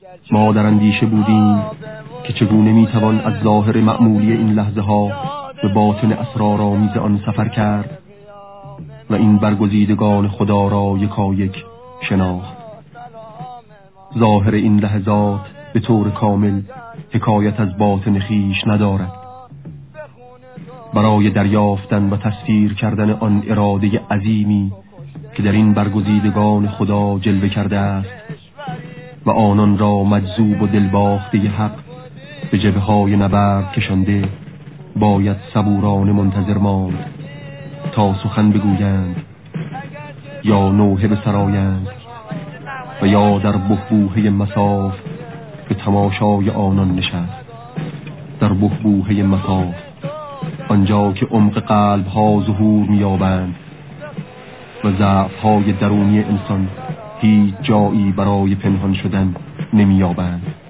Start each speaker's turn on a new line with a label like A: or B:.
A: ما در اندیشه بودیم که چگونه میتوان از ظاهر معمولی این لحظه ها به باطن اسرارآمیز آن سفر کرد و این برگزیدگان خدا را یکایک شناخت. ظاهر این لحظات به طور کامل حکایت از باطن خیش ندارد. برای دریافتن و تصویر کردن آن اراده عظیمی که در این برگزیدگان خدا جلوه کرده است و آنان را مجذوب و دلباخته حق به جبهه‌های نبرد کشانده، باید صبورانه منتظر ماند تا سخن بگویند یا نوحه بسرایند و یا در بحبوحه مصاف به تماشای آنان نشست. در بحبوحه مصاف، آنجا که عمق قلب‌ها ظهور می‌یابند و ضعف‌های درونی انسان هیچ جایی برای پنهان شدن نمی‌یابند.